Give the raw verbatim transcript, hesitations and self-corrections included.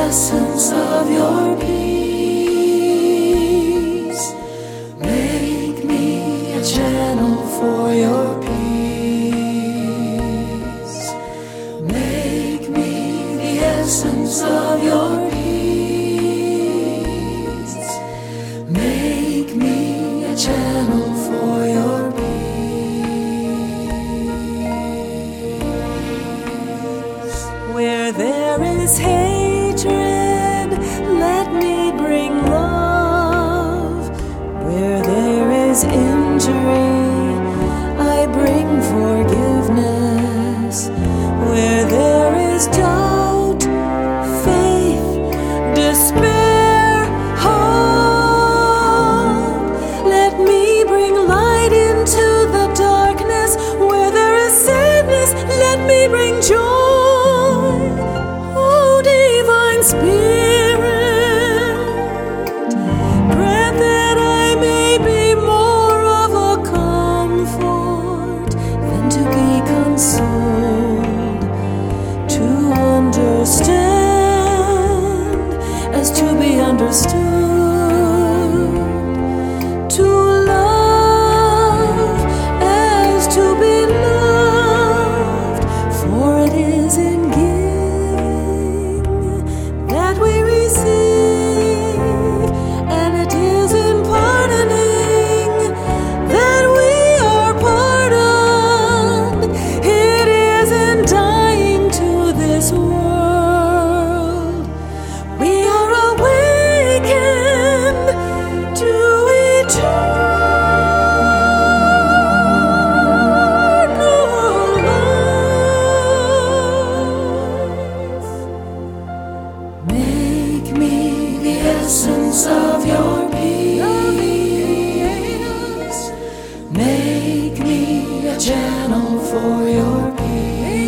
essence of your peace. Make me a channel for your peace. Make me the essence of your peace. Make me a channel for your peace. Where there is hatred, let me bring love. Where there is injury, I bring forgiveness. Where there is doubt, faith, despair, hope, let me bring light into the darkness. Where there is sadness, let me bring joy. Oh, divine Spirit, grant that I may be more of a comfort than to be consoled, to understand as to be understood, to love as to be loved, for it is in giving that we receive, and it is in pardoning that we are pardoned. It is in dying to this world we are awakened to eternal life. Make me the essence of your peace. Make me a channel for your peace.